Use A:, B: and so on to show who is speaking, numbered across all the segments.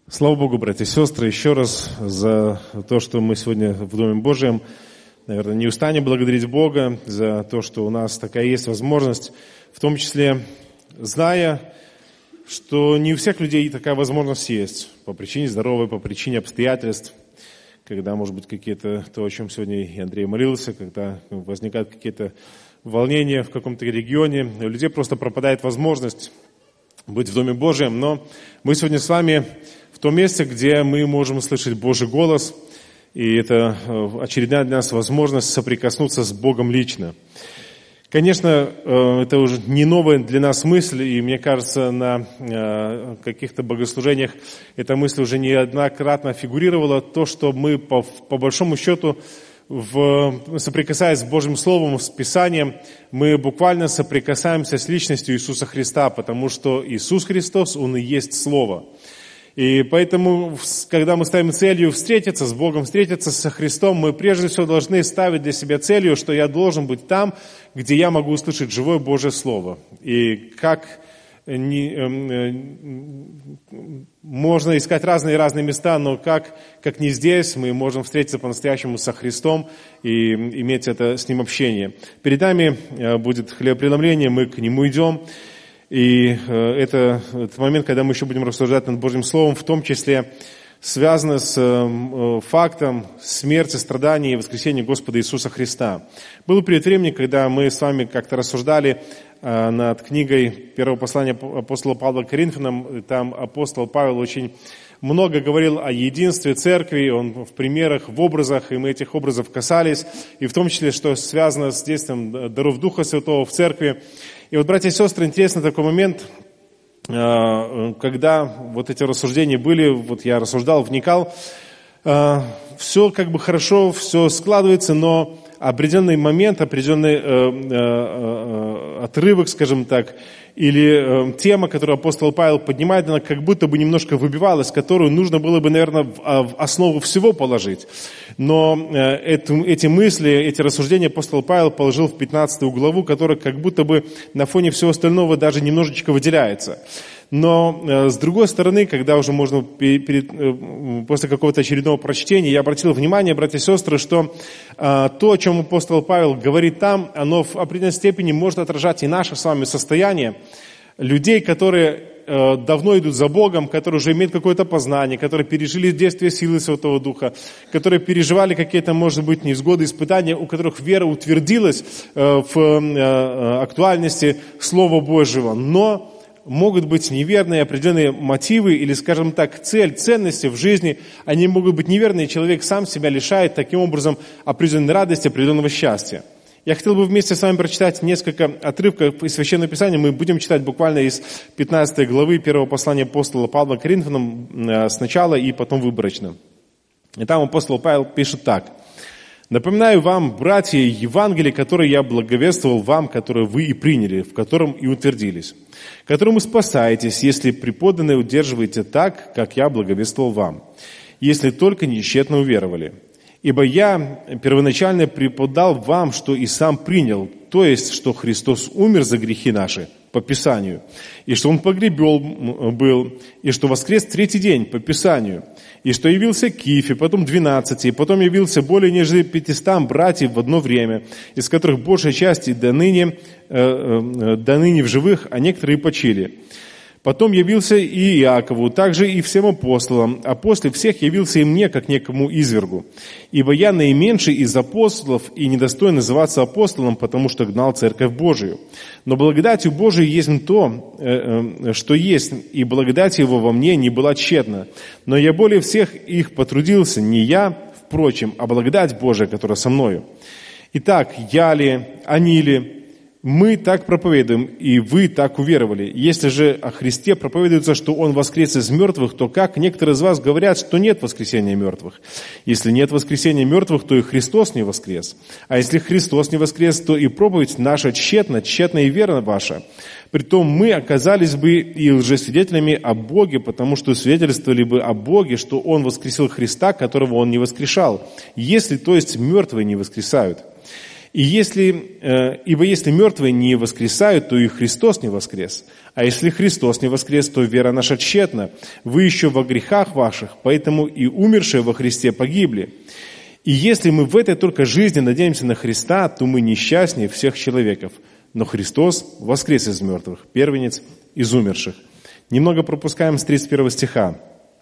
A: Слава Богу, братья и сестры, еще раз за то, что мы сегодня в Доме Божьем, наверное, не устанем благодарить Бога за то, что у нас такая есть возможность, в том числе зная, что не у всех людей такая возможность есть, по причине здоровья, по причине обстоятельств, когда, может быть, какие-то, то, о чем сегодня и Андрей молился, когда возникают какие-то волнения в каком-то регионе, у людей просто пропадает возможность быть в Доме Божьем, но мы сегодня с вами в том месте, где мы можем услышать Божий голос, и это очередная для нас возможность соприкоснуться с Богом лично. Конечно, это уже не новая для нас мысль, и мне кажется, на каких-то богослужениях эта мысль уже неоднократно фигурировала, то, что мы по большому счету, соприкасаясь с Божьим Словом, с Писанием, мы буквально соприкасаемся с личностью Иисуса Христа, потому что Иисус Христос, Он и есть Слово. И поэтому, когда мы ставим целью встретиться с Богом, встретиться со Христом, мы прежде всего должны ставить для себя целью, что я должен быть там, где я могу услышать живое Божье Слово. И как можно искать разные места, но как не здесь, мы можем встретиться по-настоящему со Христом и иметь это с Ним общение. Перед нами будет хлебопреломление, мы к Нему идем. И это момент, когда мы еще будем рассуждать над Божьим Словом, в том числе связано с фактом смерти, страданий и воскресения Господа Иисуса Христа. Был период времени, когда мы с вами как-то рассуждали над книгой первого послания апостола Павла к Коринфянам. Там апостол Павел очень много говорил о единстве церкви, он в примерах, в образах, и мы этих образов касались, и в том числе, что связано с действием даров Духа Святого в церкви. И вот, братья и сестры, интересный такой момент, когда вот эти рассуждения были, вот я рассуждал, вникал, все как бы хорошо, все складывается, но определенный момент, определенный отрывок, скажем так, или тема, которую апостол Павел поднимает, она как будто бы немножко выбивалась, которую нужно было бы, наверное, в основу всего положить. Но эти мысли, эти рассуждения апостол Павел положил в 15 главу, которая как будто бы на фоне всего остального даже немножечко выделяется. Но, с другой стороны, когда уже можно после какого-то очередного прочтения, я обратил внимание, братья и сестры, что то, о чем апостол Павел говорит там, оно в определенной степени может отражать и наше с вами состояние людей, которые давно идут за Богом, которые уже имеют какое-то познание, которые пережили действие силы Святого Духа, которые переживали какие-то, может быть, невзгоды, испытания, у которых вера утвердилась в актуальности Слова Божьего, но могут быть неверные определенные мотивы или, скажем так, цель, ценности в жизни, они могут быть неверные, и человек сам себя лишает таким образом определенной радости, определенного счастья. Я хотел бы вместе с вами прочитать несколько отрывков из Священного Писания. Мы будем читать буквально из 15 главы первого послания апостола Павла к Коринфянам сначала и потом выборочно. И там апостол Павел пишет так. «Напоминаю вам, братья, Евангелие, которое я благовествовал вам, которое вы и приняли, в котором и утвердились, которым вы спасаетесь, если преподанное удерживаете так, как я благовествовал вам, если только нечетно уверовали. Ибо я первоначально преподал вам, что и сам принял, то есть, что Христос умер за грехи наши по Писанию, и что Он погребен был, и что воскрес в третий день по Писанию, и что явился Кифе, потом 12, и потом явился более нежели 500 братьев в одно время, из которых большая часть и до ныне в живых, а некоторые почили. Потом явился и Иакову, также и всем апостолам, а после всех явился и мне, как некому извергу. Ибо я наименьший из апостолов и недостоин называться апостолом, потому что гнал церковь Божию. Но благодатью Божией есть то, что есть, и благодать Его во мне не была тщетна. Но я более всех их потрудился, не я, впрочем, а благодать Божия, которая со мною. Итак, я ли, они ли, мы так проповедуем, и вы так уверовали. Если же о Христе проповедуется, что Он воскрес из мертвых, то как некоторые из вас говорят, что нет воскресения мертвых? Если нет воскресения мертвых, то и Христос не воскрес. А если Христос не воскрес, то и проповедь наша тщетна, тщетна и вера ваша. Притом мы оказались бы и лжесвидетелями о Боге, потому что свидетельствовали бы о Боге, что Он воскресил Христа, которого Он не воскрешал, если, то есть, мертвые не воскресают. Ибо если мертвые не воскресают, то и Христос не воскрес. А если Христос не воскрес, то вера наша тщетна. Вы еще во грехах ваших, поэтому и умершие во Христе погибли. И если мы в этой только жизни надеемся на Христа, то мы несчастнее всех человеков. Но Христос воскрес из мертвых, первенец из умерших. Немного пропускаем с 31 стиха.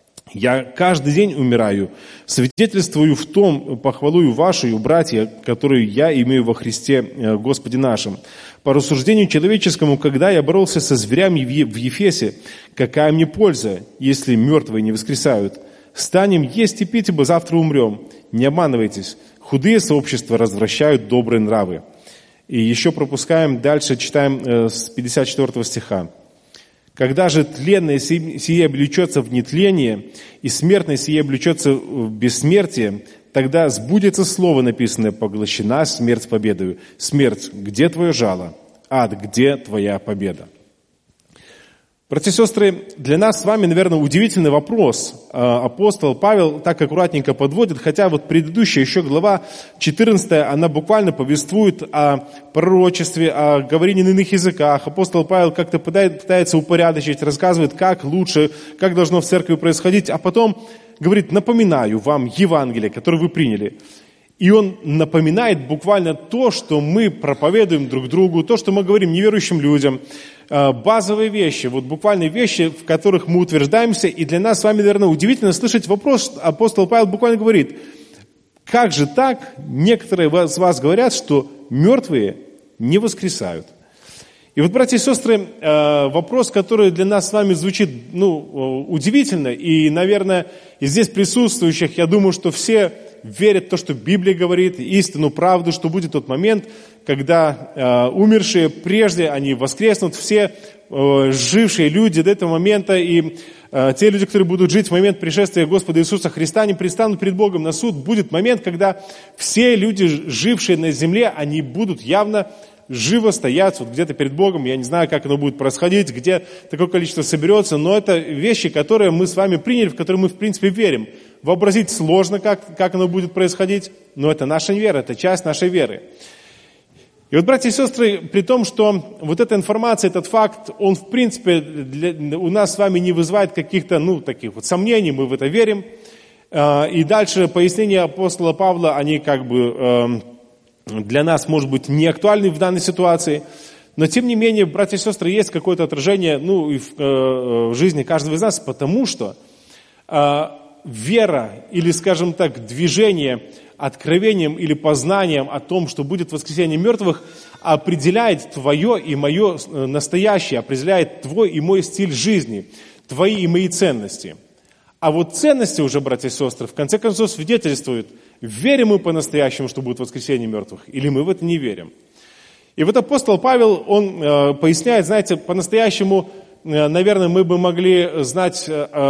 A: «Я каждый день умираю, свидетельствую в том, похвалую вашу, братья, которую я имею во Христе Господе нашим. По рассуждению человеческому, когда я боролся со зверями в Ефесе, какая мне польза, если мертвые не воскресают? Станем есть и пить, ибо завтра умрем. Не обманывайтесь, худые сообщества развращают добрые нравы». И еще пропускаем, дальше читаем с 54 стиха. «Когда же тленное сие облечется в нетление, и смертное сие облечется в бессмертие, тогда сбудется слово, написанное: поглощена смерть победою. Смерть, где твое жало? Ад, где твоя победа?» Братья и сестры, для нас с вами, наверное, удивительный вопрос. Апостол Павел так аккуратненько подводит, хотя вот предыдущая еще глава 14, она буквально повествует о пророчестве, о говорении на иных языках. Апостол Павел как-то пытается упорядочить, рассказывает, как лучше, как должно в церкви происходить, а потом говорит: напоминаю вам Евангелие, которое вы приняли. И он напоминает буквально то, что мы проповедуем друг другу, то, что мы говорим неверующим людям, базовые вещи, вот буквальные вещи, в которых мы утверждаемся. И для нас с вами, наверное, удивительно слышать вопрос. Апостол Павел буквально говорит: как же так? Некоторые из вас говорят, что мертвые не воскресают. И вот, братья и сестры, вопрос, который для нас с вами звучит, удивительно, и, наверное, из здесь присутствующих, я думаю, что все верят в то, что Библия говорит, истину, правду, что будет тот момент, когда умершие прежде, они воскреснут, все жившие люди до этого момента, и те люди, которые будут жить в момент пришествия Господа Иисуса Христа, они предстанут перед Богом на суд. Будет момент, когда все люди, жившие на земле, они будут явно живо стоять вот где-то перед Богом. Я не знаю, как оно будет происходить, где такое количество соберется, но это вещи, которые мы с вами приняли, в которые мы, в принципе, верим. Вообразить сложно, как оно будет происходить, но это наша вера, это часть нашей веры. И вот, братья и сестры, при том, что вот эта информация, этот факт, он, в принципе, у нас с вами не вызывает каких-то, таких вот сомнений, мы в это верим. И дальше пояснения апостола Павла, они для нас, может быть, не актуальны в данной ситуации, но, тем не менее, братья и сестры, есть какое-то отражение, и в жизни каждого из нас, потому что вера, или, скажем так, движение откровением или познанием о том, что будет воскресение мертвых, определяет твое и мое настоящее, определяет твой и мой стиль жизни, твои и мои ценности. А вот ценности уже, братья и сестры, в конце концов свидетельствуют, верим мы по-настоящему, что будет воскресение мертвых, или мы в это не верим. И вот апостол Павел, он поясняет, знаете, по-настоящему, наверное, мы бы могли знать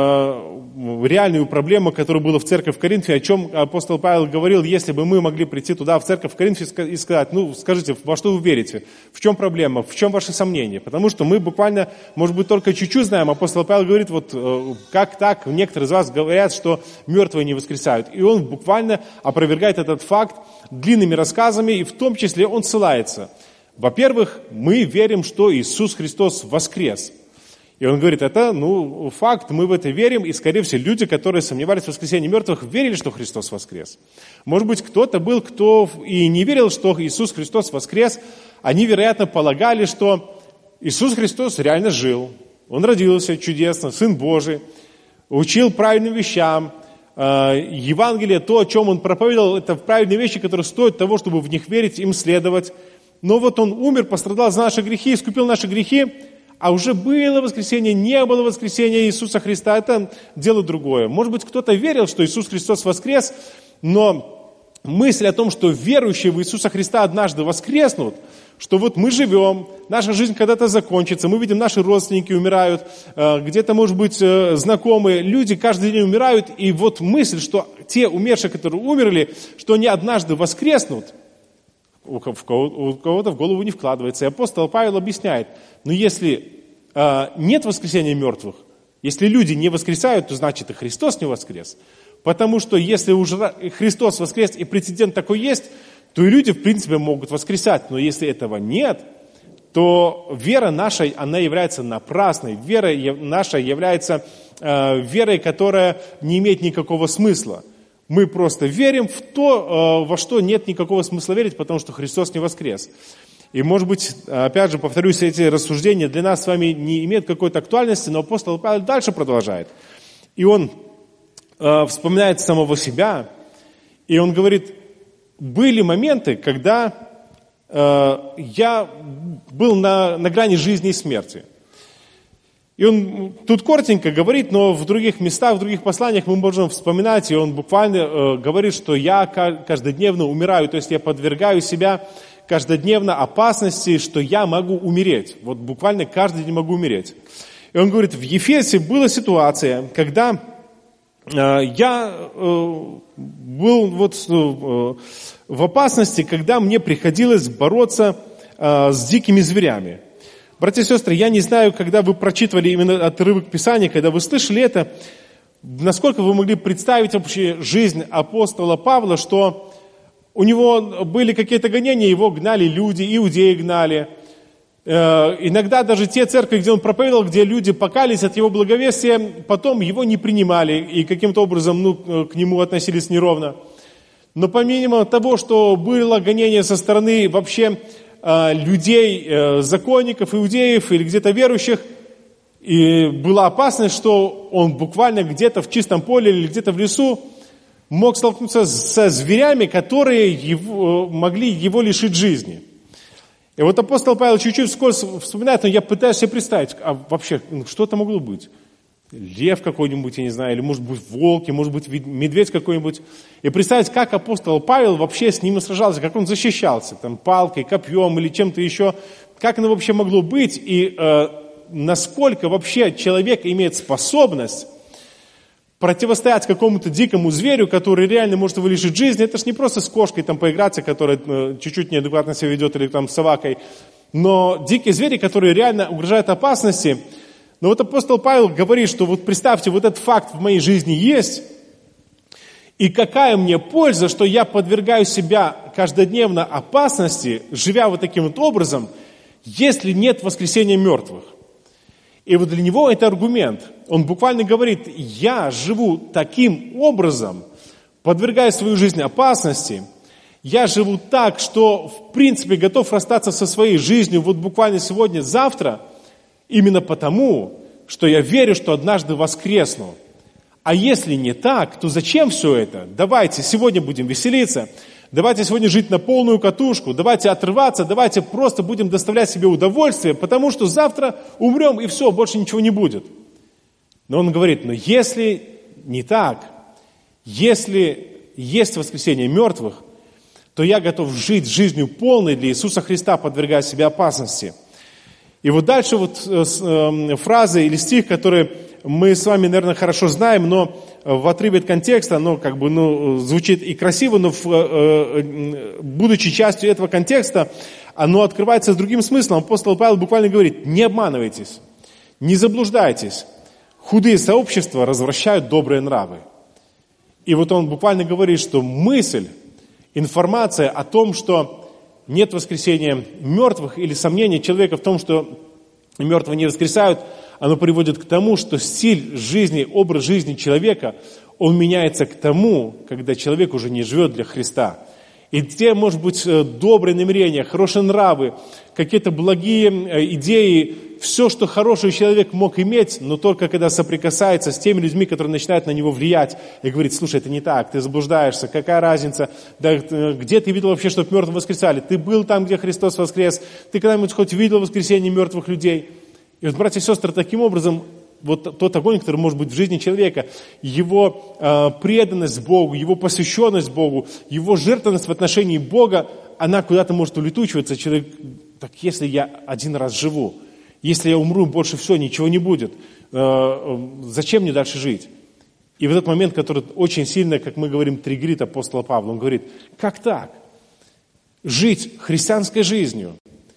A: реальную проблему, которая была в церкви в Коринфе, о чем апостол Павел говорил, если бы мы могли прийти туда, в церковь в Коринфе, и сказать: скажите, во что вы верите, в чем проблема, в чем ваши сомнения, потому что мы буквально, может быть, только чуть-чуть знаем. Апостол Павел говорит, как так, некоторые из вас говорят, что мертвые не воскресают, и он буквально опровергает этот факт длинными рассказами, и в том числе он ссылается. Во-первых, мы верим, что Иисус Христос воскрес. И он говорит, это, факт, мы в это верим, и, скорее всего, люди, которые сомневались в воскресении мертвых, верили, что Христос воскрес. Может быть, кто-то был, кто и не верил, что Иисус Христос воскрес. Они, вероятно, полагали, что Иисус Христос реально жил. Он родился чудесно, Сын Божий, учил правильным вещам. Евангелие, то, о чем он проповедовал, это правильные вещи, которые стоят того, чтобы в них верить, им следовать. Но вот он умер, пострадал за наши грехи, искупил наши грехи, а уже было воскресение, не было воскресения Иисуса Христа, это дело другое. Может быть, кто-то верил, что Иисус Христос воскрес, но мысль о том, что верующие в Иисуса Христа однажды воскреснут, что вот мы живем, наша жизнь когда-то закончится, мы видим, наши родственники умирают, где-то, может быть, знакомые, люди каждый день умирают, и вот мысль, что те умершие, которые умерли, что они однажды воскреснут, у кого-то в голову не вкладывается. И апостол Павел объясняет, но если нет воскресения мертвых, если люди не воскресают, то значит и Христос не воскрес. Потому что если уже Христос воскрес и прецедент такой есть, то и люди, в принципе, могут воскресать. Но если этого нет, то вера наша, она является напрасной. Вера наша является верой, которая не имеет никакого смысла. Мы просто верим в то, во что нет никакого смысла верить, потому что Христос не воскрес. И, может быть, опять же, повторюсь, эти рассуждения для нас с вами не имеют какой-то актуальности, но апостол Павел дальше продолжает. И он вспоминает самого себя, и он говорит, были моменты, когда я был на грани жизни и смерти. И он тут коротенько говорит, но в других местах, в других посланиях мы можем вспоминать, и он буквально говорит, что я каждодневно умираю, то есть я подвергаю себя каждодневно опасности, что я могу умереть. Вот буквально каждый день могу умереть. И он говорит, в Ефесе была ситуация, когда я был в опасности, когда мне приходилось бороться с дикими зверями. Братья и сестры, я не знаю, когда вы прочитывали именно отрывок Писания, когда вы слышали это, насколько вы могли представить вообще жизнь апостола Павла, что у него были какие-то гонения, его гнали люди, иудеи гнали. Иногда даже те церкви, где он проповедовал, где люди покались от его благовестия, потом его не принимали и каким-то образом к нему относились неровно. Но помимо того, что было гонение со стороны вообще людей, законников, иудеев или где-то верующих, и была опасность, что он буквально где-то в чистом поле или где-то в лесу мог столкнуться со зверями, которые могли его лишить жизни. И вот апостол Павел чуть-чуть вскользь вспоминает, но я пытаюсь себе представить, а вообще, что это могло быть? Лев какой-нибудь, я не знаю, или может быть волк, может быть медведь какой-нибудь. И представить, как апостол Павел вообще с ними сражался, как он защищался, там, палкой, копьем или чем-то еще, как оно вообще могло быть, и насколько вообще человек имеет способность противостоять какому-то дикому зверю, который реально может его лишить жизни. Это же не просто с кошкой там поиграться, которая чуть-чуть неадекватно себя ведет, или там с собакой, но дикие звери, которые реально угрожают опасности. Но вот апостол Павел говорит, что вот представьте, вот этот факт в моей жизни есть, и какая мне польза, что я подвергаю себя каждодневно опасности, живя вот таким вот образом, если нет воскресения мертвых. И вот для него это аргумент. Он буквально говорит, я живу таким образом, подвергая свою жизнь опасности, я живу так, что в принципе готов расстаться со своей жизнью вот буквально сегодня, завтра, именно потому, что я верю, что однажды воскресну. А если не так, то зачем все это? Давайте сегодня будем веселиться, давайте сегодня жить на полную катушку, давайте отрываться, давайте просто будем доставлять себе удовольствие, потому что завтра умрем и все, больше ничего не будет. Но он говорит, но если не так, если есть воскресение мертвых, то я готов жить жизнью полной для Иисуса Христа, подвергая себя опасности. И вот дальше вот фраза или стих, который мы с вами, наверное, хорошо знаем, но в отрыве от контекста, оно как бы звучит и красиво, но будучи частью этого контекста, оно открывается с другим смыслом. Апостол Павел буквально говорит, не обманывайтесь, не заблуждайтесь, худые сообщества развращают добрые нравы. И вот он буквально говорит, что мысль, информация о том, что нет воскресения мертвых или сомнения человека в том, что мертвые не воскресают, оно приводит к тому, что стиль жизни, образ жизни человека, он меняется к тому, когда человек уже не живет для Христа. И те, может быть, добрые намерения, хорошие нравы, какие-то благие идеи, все, что хороший человек мог иметь, но только когда соприкасается с теми людьми, которые начинают на него влиять, и говорит, слушай, это не так, ты заблуждаешься, какая разница, да, где ты видел вообще, чтобы мертвые воскресали? Ты был там, где Христос воскрес, ты когда-нибудь хоть видел воскресение мертвых людей? И вот, братья и сестры, таким образом, вот тот огонь, который может быть в жизни человека, его преданность Богу, его посвященность Богу, его жертвенность в отношении Бога, она куда-то может улетучиваться. Человек, так если я один раз живу, если я умру, больше все, ничего не будет, зачем мне дальше жить? И в этот момент, который очень сильно, как мы говорим, триггерит апостола Павла, он говорит, как так? Жить христианской жизнью,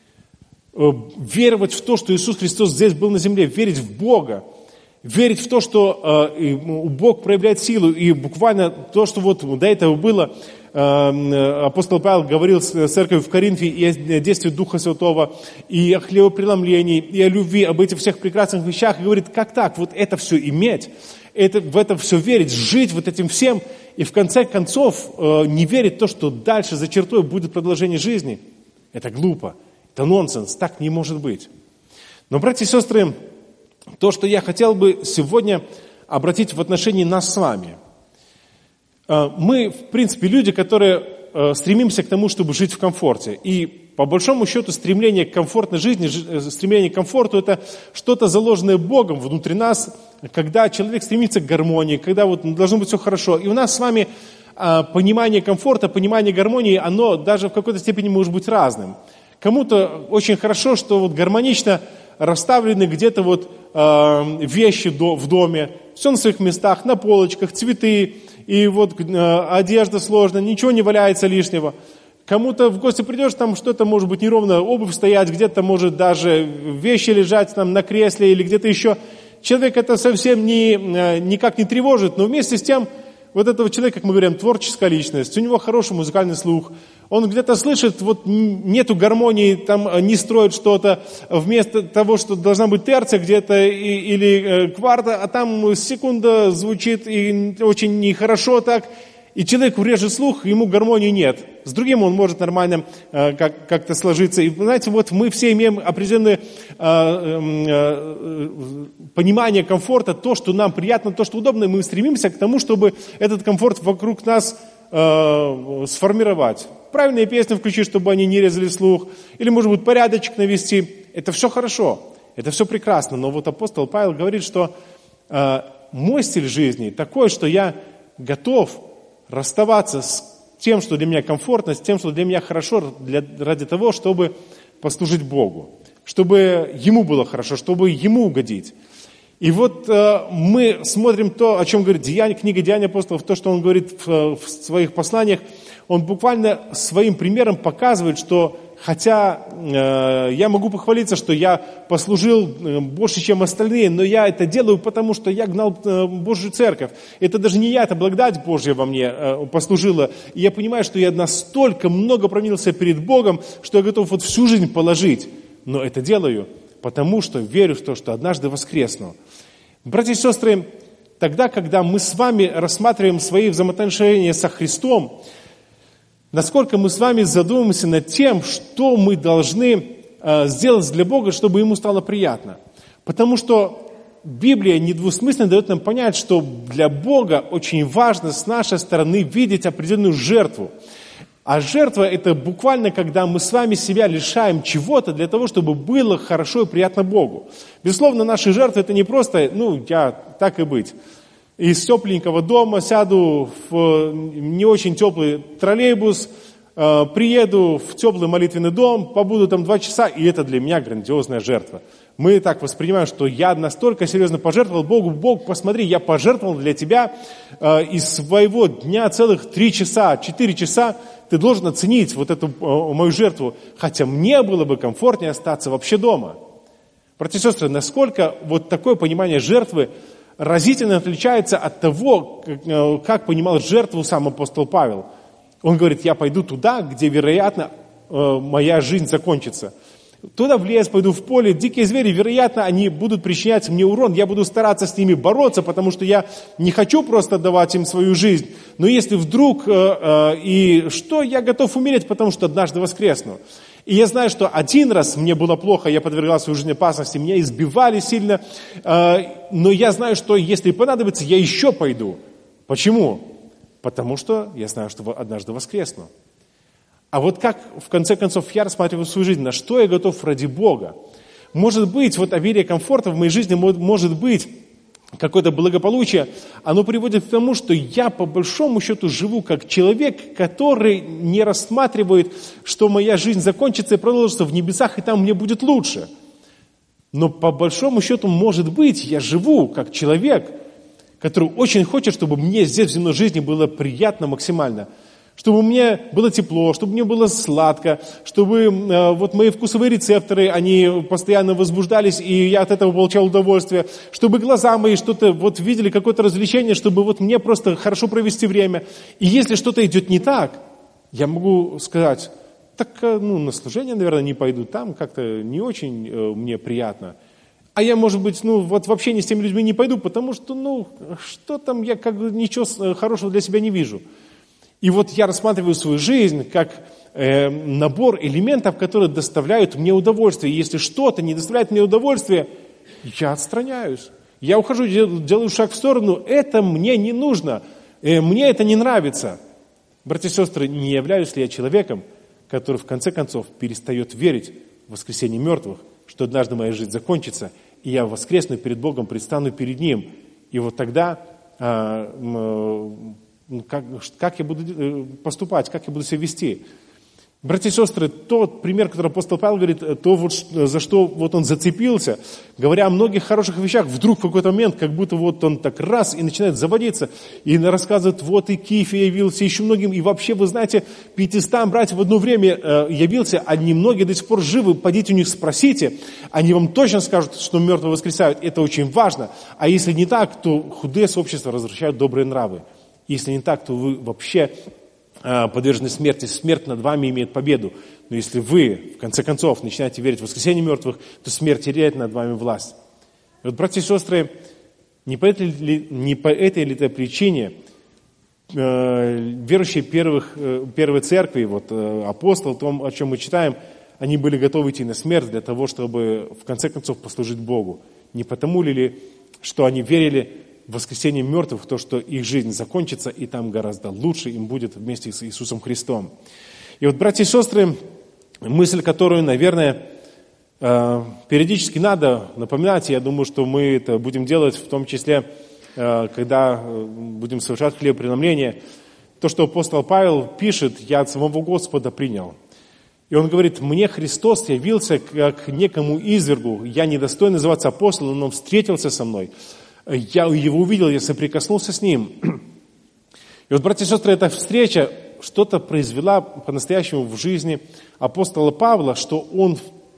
A: веровать в то, что Иисус Христос здесь был на земле, верить в Бога, верить в то, что Бог проявляет силу, и буквально то, что вот до этого было, апостол Павел говорил с церковью в Коринфе и о действии Духа Святого, и о хлебопреломлении, и о любви, об этих всех прекрасных вещах. И говорит, как так, вот это все иметь, в это все верить, жить вот этим всем, и в конце концов не верить в то, что дальше за чертой будет продолжение жизни. Это глупо, это нонсенс, так не может быть. Но, братья и сестры, то, что я хотел бы сегодня обратить в отношении нас с вами. Мы, в принципе, люди, которые стремимся к тому, чтобы жить в комфорте. И по большому счету стремление к комфортной жизни, стремление к комфорту – это что-то заложенное Богом внутри нас, когда человек стремится к гармонии, когда вот должно быть все хорошо. И у нас с вами понимание комфорта, понимание гармонии, оно даже в какой-то степени может быть разным. Кому-то очень хорошо, что вот гармонично расставлены где-то вот вещи в доме, все на своих местах, на полочках, цветы, и вот одежда сложная, ничего не валяется лишнего. Кому-то в гости придешь, там что-то может быть неровно, обувь стоять, где-то может даже вещи лежать там на кресле или где-то еще. Человек это совсем никак не тревожит, но вместе с тем вот этого человека, как мы говорим, творческая личность, у него хороший музыкальный слух, он где-то слышит, вот нету гармонии, там не строит что-то, вместо того, что должна быть терция где-то или кварта, а там секунда звучит и очень нехорошо так, и человеку режет слух, ему гармонии нет. С другим он может нормально как-то сложиться. И знаете, вот мы все имеем определенное понимание комфорта, то, что нам приятно, то, что удобно, и мы стремимся к тому, чтобы этот комфорт вокруг нас сформировать. Правильные песни включить, чтобы они не резали слух, или, может быть, порядочек навести. Это все хорошо, это все прекрасно. Но вот апостол Павел говорит, что мой стиль жизни такой, что я готов расставаться с тем, что для меня комфортно, с тем, что для меня хорошо, ради того, чтобы послужить Богу, чтобы Ему было хорошо, чтобы Ему угодить. И вот мы смотрим то, о чем говорит книга «Деяния апостолов», то, что он говорит в своих посланиях, он буквально своим примером показывает, что хотя я могу похвалиться, что я послужил больше, чем остальные, но я это делаю, потому что я гнал Божью церковь. Это даже не я, это благодать Божья во мне послужила. И я понимаю, что я настолько много провинился перед Богом, что я готов вот всю жизнь положить. Но это делаю, потому что верю в то, что однажды воскресну. Братья и сестры, тогда, когда мы с вами рассматриваем свои взаимоотношения со Христом, насколько мы с вами задумаемся над тем, что мы должны сделать для Бога, чтобы Ему стало приятно. Потому что Библия недвусмысленно дает нам понять, что для Бога очень важно с нашей стороны видеть определенную жертву. А жертва – это буквально, когда мы с вами себя лишаем чего-то для того, чтобы было хорошо и приятно Богу. Безусловно, наши жертвы – это не просто, я так и быть. Из тепленького дома сяду в не очень теплый троллейбус, приеду в теплый молитвенный дом, побуду там 2 часа, и это для меня грандиозная жертва. Мы так воспринимаем, что я настолько серьезно пожертвовал Богу. Бог, посмотри, я пожертвовал для тебя из своего дня целых 3 часа, 4 часа. Ты должен оценить вот эту мою жертву, хотя мне было бы комфортнее остаться вообще дома. Братья и сестры, насколько вот такое понимание жертвы разительно отличается от того, как понимал жертву сам апостол Павел. Он говорит, я пойду туда, где, вероятно, моя жизнь закончится. Туда в лес пойду, в поле, дикие звери, вероятно, они будут причинять мне урон, я буду стараться с ними бороться, потому что я не хочу просто давать им свою жизнь. Но если вдруг, я готов умереть, потому что однажды воскресну. И я знаю, что один раз мне было плохо, я подвергал свою жизнь опасности, меня избивали сильно, но я знаю, что если понадобится, я еще пойду. Почему? Потому что я знаю, что однажды воскресну. А вот как, в конце концов, я рассматриваю свою жизнь, на что я готов ради Бога? Может быть, вот обилие комфорта в моей жизни, может быть, какое-то благополучие, оно приводит к тому, что я по большому счету живу как человек, который не рассматривает, что моя жизнь закончится и продолжится в небесах, и там мне будет лучше. Но по большому счету, может быть, я живу как человек, который очень хочет, чтобы мне здесь в земной жизни было приятно максимально, Чтобы мне было тепло, чтобы мне было сладко, чтобы вот мои вкусовые рецепторы, они постоянно возбуждались, и я от этого получал удовольствие. Чтобы глаза мои что-то вот видели, какое-то развлечение, чтобы вот мне просто хорошо провести время. И если что-то идет не так, я могу сказать, так на служение, наверное, не пойду, там как-то не очень мне приятно. А я, может быть, вот в общении с теми людьми не пойду, потому что, что там, я как бы ничего хорошего для себя не вижу. И вот я рассматриваю свою жизнь как набор элементов, которые доставляют мне удовольствие. И если что-то не доставляет мне удовольствия, я отстраняюсь. Я ухожу, делаю шаг в сторону. Это мне не нужно. Мне это не нравится. Братья и сестры, не являюсь ли я человеком, который в конце концов перестает верить в воскресение мертвых, что однажды моя жизнь закончится, и я воскресну перед Богом, предстану перед Ним. И вот тогда... Как я буду поступать, как я буду себя вести. Братья и сестры, тот пример, который апостол Павел говорит, то, вот, за что вот он зацепился, говоря о многих хороших вещах, вдруг в какой-то момент, как будто вот он так раз и начинает заводиться, и рассказывает, вот и Кифе явился, еще многим, и вообще, вы знаете, 500 братьев в одно время явился, а немногие до сих пор живы, пойдите у них спросите, они вам точно скажут, что мертвые воскресают, это очень важно, а если не так, то худые сообщества возвращают добрые нравы. Если не так, то вы вообще подвержены смерти. Смерть над вами имеет победу. Но если вы, в конце концов, начинаете верить в воскресение мертвых, то смерть теряет над вами власть. И вот, братья и сестры, не по этой ли причине верующие первой церкви, вот апостол, том, о чем мы читаем, они были готовы идти на смерть для того, чтобы в конце концов послужить Богу. Не потому ли, что они верили в воскресение мертвых, то, что их жизнь закончится, и там гораздо лучше им будет вместе с Иисусом Христом. И вот, братья и сестры, мысль, которую, наверное, периодически надо напоминать, я думаю, что мы это будем делать, в том числе, когда будем совершать хлебопреломление, то, что апостол Павел пишет, я от самого Господа принял. И он говорит, мне Христос явился как некому извергу, я недостоин называться апостолом, но он встретился со мной. Я его увидел, я соприкоснулся с ним. И вот, братья и сестры, эта встреча что-то произвела по-настоящему в жизни апостола Павла, что он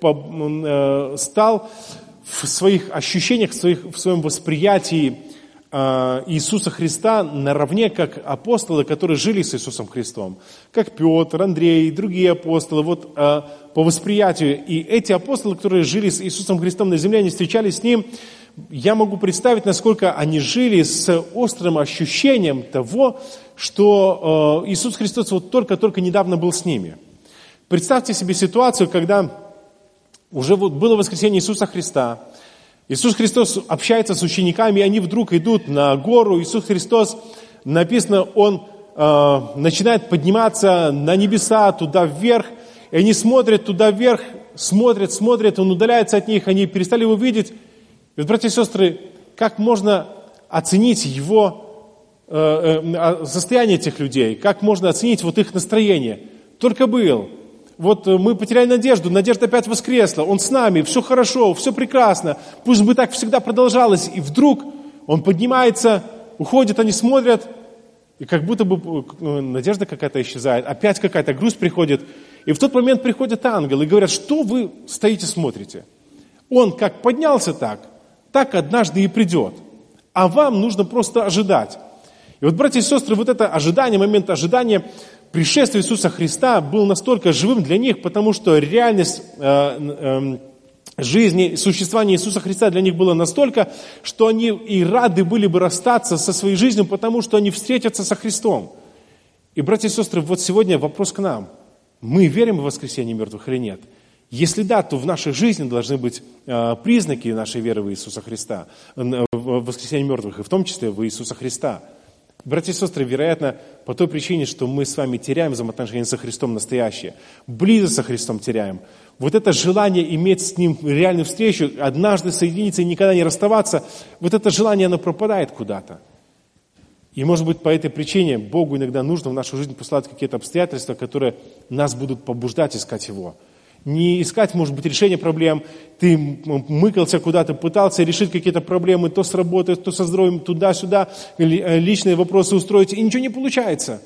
A: стал в своих ощущениях, в своем восприятии Иисуса Христа наравне, как апостолы, которые жили с Иисусом Христом. Как Петр, Андрей и другие апостолы, вот по восприятию. И эти апостолы, которые жили с Иисусом Христом на земле, они встречались с Ним, я могу представить, насколько они жили с острым ощущением того, что Иисус Христос вот только-только недавно был с ними. Представьте себе ситуацию, когда уже вот было воскресение Иисуса Христа, Иисус Христос общается с учениками, и они вдруг идут на гору, Иисус Христос, написано, Он начинает подниматься на небеса, туда вверх, и они смотрят туда вверх, смотрят, Он удаляется от них, они перестали Его видеть. И вот, братья и сестры, как можно оценить состояние этих людей, как можно оценить вот их настроение? Только был. Вот мы потеряли надежду, надежда опять воскресла, Он с нами, все хорошо, все прекрасно, пусть бы так всегда продолжалось. И вдруг Он поднимается, уходит, они смотрят, и как будто бы надежда какая-то исчезает, опять какая-то грусть приходит. И в тот момент приходят ангелы и говорят, что вы стоите, смотрите? Он как поднялся так однажды и придет. А вам нужно просто ожидать. И вот, братья и сестры, вот это ожидание, момент ожидания пришествия Иисуса Христа был настолько живым для них, потому что реальность жизни, существования Иисуса Христа для них было настолько, что они и рады были бы расстаться со своей жизнью, потому что они встретятся со Христом. И, братья и сестры, вот сегодня вопрос к нам. Мы верим в воскресение мертвых или нет? Если да, то в нашей жизни должны быть признаки нашей веры в Иисуса Христа, в воскресение мертвых, и в том числе в Иисуса Христа. Братья и сестры, вероятно, по той причине, что мы с вами теряем взаимоотношения со Христом настоящее, близость со Христом теряем. Вот это желание иметь с Ним реальную встречу, однажды соединиться и никогда не расставаться, вот это желание, оно пропадает куда-то. И, может быть, по этой причине Богу иногда нужно в нашу жизнь посылать какие-то обстоятельства, которые нас будут побуждать искать Его. Не искать, может быть, решение проблем. Ты мыкался куда-то, пытался решить какие-то проблемы, то с работой, то со здоровьем, туда-сюда, личные вопросы устроить, и ничего не получается.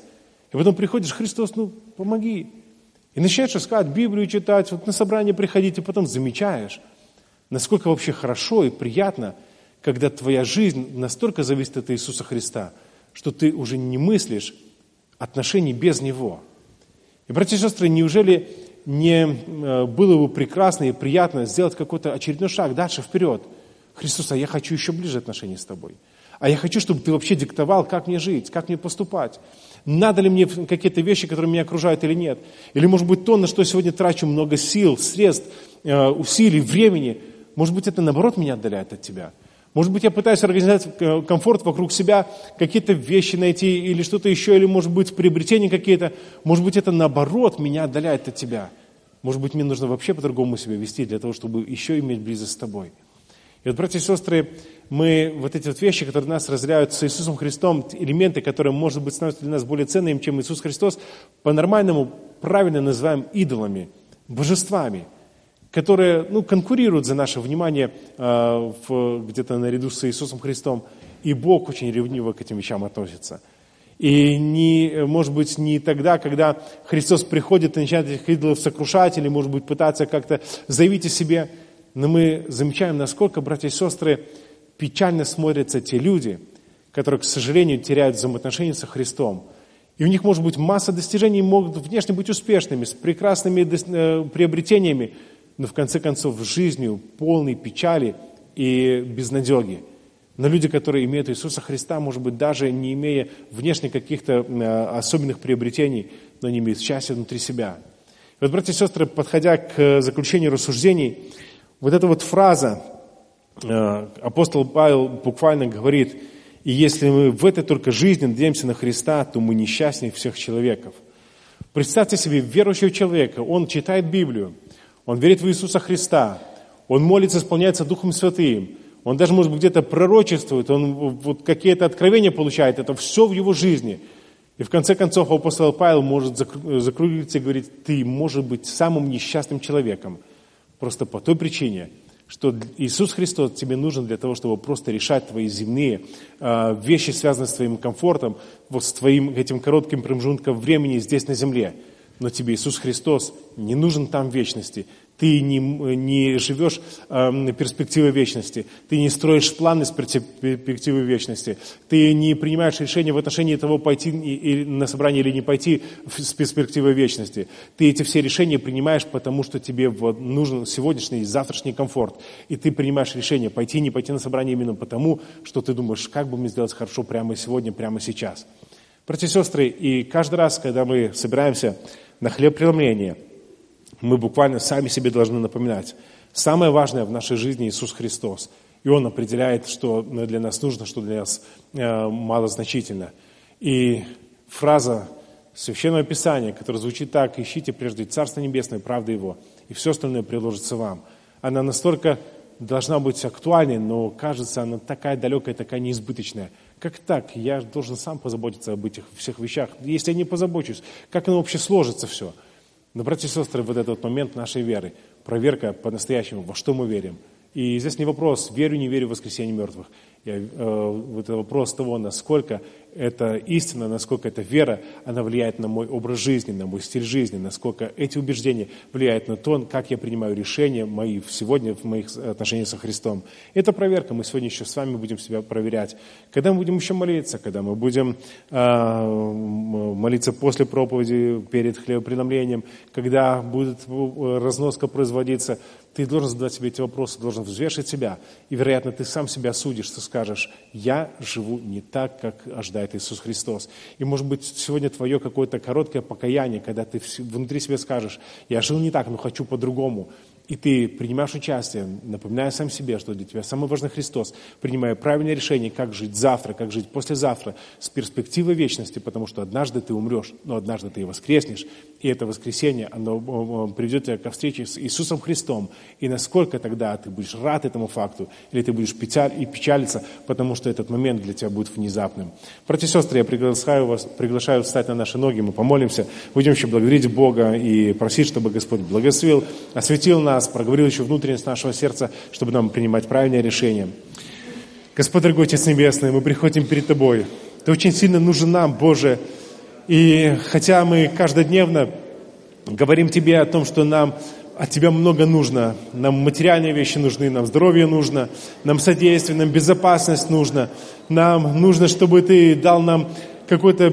A: И потом приходишь: Христос, помоги. И начинаешь искать Библию, читать, на собрание приходить, и потом замечаешь, насколько вообще хорошо и приятно, когда твоя жизнь настолько зависит от Иисуса Христа, что ты уже не мыслишь отношений без Него. И, братья и сестры, неужели не было бы прекрасно и приятно сделать какой-то очередной шаг дальше, вперед? Христос, а я хочу еще ближе отношений с Тобой. А я хочу, чтобы Ты вообще диктовал, как мне жить, как мне поступать. Надо ли мне какие-то вещи, которые меня окружают, или нет? Или, может быть, то, на что я сегодня трачу много сил, средств, усилий, времени, может быть, это, наоборот, меня отдаляет от Тебя. Может быть, я пытаюсь организовать комфорт вокруг себя, какие-то вещи найти или что-то еще, или, может быть, приобретения какие-то. Может быть, это, наоборот, меня отдаляет от Тебя. Может быть, мне нужно вообще по-другому себя вести для того, чтобы еще иметь близость с Тобой. И вот, братья и сестры, мы вот эти вот вещи, которые нас разделяют с Иисусом Христом, элементы, которые, может быть, становятся для нас более ценными, чем Иисус Христос, по-нормальному правильно называем идолами, божествами, которые конкурируют за наше внимание где-то наряду с Иисусом Христом. И Бог очень ревниво к этим вещам относится. И может быть, не тогда, когда Христос приходит и начинает этих идолов сокрушать, или, может быть, пытаться как-то заявить о себе. Но мы замечаем, насколько, братья и сестры, печально смотрятся те люди, которые, к сожалению, теряют взаимоотношения со Христом. И у них может быть масса достижений, могут внешне быть успешными, с прекрасными приобретениями, но в конце концов жизнью полной печали и безнадеги. Но люди, которые имеют Иисуса Христа, может быть, даже не имея внешне каких-то особенных приобретений, но они имеют счастье внутри себя. И вот, братья и сестры, подходя к заключению рассуждений, вот эта вот фраза, апостол Павел буквально говорит: «И если мы в этой только жизни надеемся на Христа, то мы несчастнее всех человеков». Представьте себе верующего человека, он читает Библию, он верит в Иисуса Христа, он молится, исполняется Духом Святым, он даже, может быть, где-то пророчествует, он вот какие-то откровения получает, это все в его жизни. И в конце концов апостол Павел может закруглиться и говорить: ты можешь быть самым несчастным человеком, просто по той причине, что Иисус Христос тебе нужен для того, чтобы просто решать твои земные вещи, связанные с твоим комфортом, вот с твоим этим коротким промежутком времени здесь на земле. Но тебе Иисус Христос не нужен там в вечности. Ты не живешь перспективой вечности. Ты не строишь планы с перспективой вечности. Ты не принимаешь решение в отношении того, пойти на собрание или не пойти с перспективой вечности. Ты эти все решения принимаешь, потому что тебе нужен сегодняшний и завтрашний комфорт. И ты принимаешь решение пойти, не пойти на собрание именно потому, что ты думаешь, как бы мне сделать хорошо прямо сегодня, прямо сейчас. Братья и сестры, и каждый раз, когда мы собираемся на хлебопреломление, мы буквально сами себе должны напоминать: самое важное в нашей жизни Иисус Христос. И Он определяет, что для нас нужно, что для нас малозначительно. И фраза Священного Писания, которая звучит так: «Ищите прежде Царство Небесное, правды Его, и все остальное приложится вам». Она настолько должна быть актуальной, но кажется, она такая далекая, такая неизбыточная. Как так? Я должен сам позаботиться об этих всех вещах. Если я не позабочусь, как оно вообще сложится все? Но, братья и сестры, вот этот момент нашей веры, проверка по-настоящему, во что мы верим. И здесь не вопрос, верю, не верю в воскресение мертвых. Это вопрос того, насколько это истина, насколько эта вера, она влияет на мой образ жизни, на мой стиль жизни, насколько эти убеждения влияют на то, как я принимаю решения мои сегодня в моих отношениях со Христом. Это проверка, мы сегодня еще с вами будем себя проверять. Когда мы будем еще молиться, когда мы будем молиться после проповеди, перед хлебопреломлением, когда будет разноска производиться, ты должен задать себе эти вопросы, должен взвешивать себя. И, вероятно, ты сам себя судишь, ты скажешь: я живу не так, как ожидает Иисус Христос. И, может быть, сегодня твое какое-то короткое покаяние, когда ты внутри себя скажешь: я жил не так, но хочу по-другому. И ты принимаешь участие, напоминая сам себе, что для тебя самый важный Христос, принимая правильное решение, как жить завтра, как жить послезавтра, с перспективой вечности, потому что однажды ты умрешь, но однажды ты воскреснешь, и это воскресение, оно приведет тебя ко встрече с Иисусом Христом. И насколько тогда ты будешь рад этому факту, или ты будешь печалиться, потому что этот момент для тебя будет внезапным. Братья и сестры, я приглашаю встать на наши ноги, мы помолимся, будем еще благодарить Бога и просить, чтобы Господь благословил, осветил нас, проговорил еще внутренность нашего сердца, чтобы нам принимать правильное решение. Господь, дорогой Отец Небесный, мы приходим перед Тобой. Ты очень сильно нужен нам, Боже. И хотя мы каждодневно говорим Тебе о том, что нам от Тебя много нужно, нам материальные вещи нужны, нам здоровье нужно, нам содействие, нам безопасность нужно, нам нужно, чтобы Ты дал нам какой-то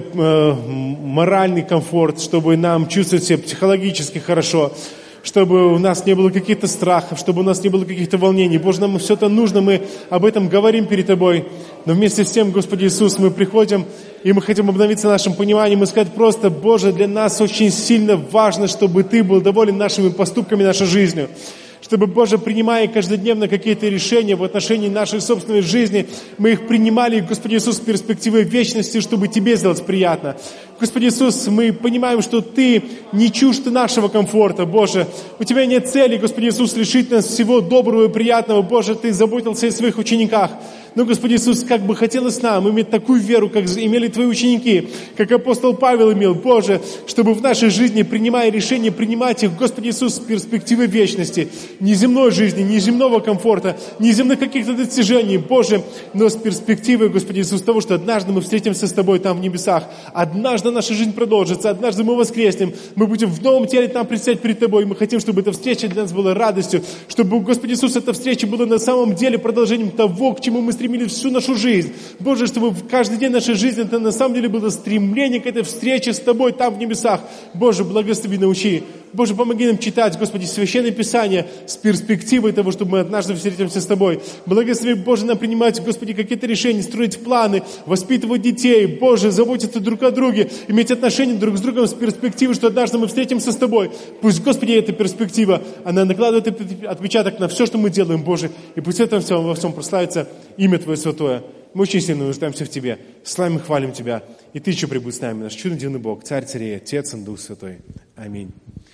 A: моральный комфорт, чтобы нам чувствовать себя психологически хорошо, чтобы у нас не было каких-то страхов, чтобы у нас не было каких-то волнений. Боже, нам все это нужно, мы об этом говорим перед Тобой. Но вместе с тем, Господи Иисус, мы приходим, и мы хотим обновиться нашим пониманием и сказать просто: Боже, для нас очень сильно важно, чтобы Ты был доволен нашими поступками, нашей жизнью. Чтобы, Боже, принимая каждодневно какие-то решения в отношении нашей собственной жизни, мы их принимали, Господи Иисус, с перспективой вечности, чтобы Тебе сделать приятно. Господи Иисус, мы понимаем, что Ты не чужд нашего комфорта, Боже. У Тебя нет цели, Господи Иисус, лишить нас всего доброго и приятного. Боже, Ты заботился о своих учениках. Но, Господи Иисус, как бы хотелось нам иметь такую веру, как имели Твои ученики, как апостол Павел имел, Боже, чтобы в нашей жизни, принимая решения, принимать их, Господи Иисус, с перспективы вечности, не земной жизни, не земного комфорта, не земных каких-то достижений, Боже, но с перспективой, Господи Иисус, того, что однажды мы встретимся с Тобой там в небесах, однажды наша жизнь продолжится, однажды мы воскреснем, мы будем в новом теле там предстать перед Тобой, и мы хотим, чтобы эта встреча для нас была радостью, чтобы, Господи Иисус, эта встреча была на самом деле продолжением того, к чему мы стремились всю нашу жизнь. Боже, чтобы в каждый день нашей жизни это на самом деле было стремление к этой встрече с Тобой там в небесах. Боже, благослови, научи. Боже, помоги нам читать, Господи, Священное Писание с перспективой того, чтобы мы однажды встретимся с Тобой. Благослови, Боже, нам принимать, Господи, какие-то решения, строить планы, воспитывать детей, Боже, заботиться друг о друге, иметь отношения друг с другом с перспективой, что однажды мы встретимся с Тобой. Пусть, Господи, эта перспектива, она накладывает отпечаток на все, что мы делаем, Боже, и пусть это во всем прославится имя Твое святое. Мы очень сильно нуждаемся в Тебе. Славим и хвалим Тебя. И Ты еще прибудь с нами, наш чудный, дивный Бог, Царь царей, Отец и Дух Святой. Аминь.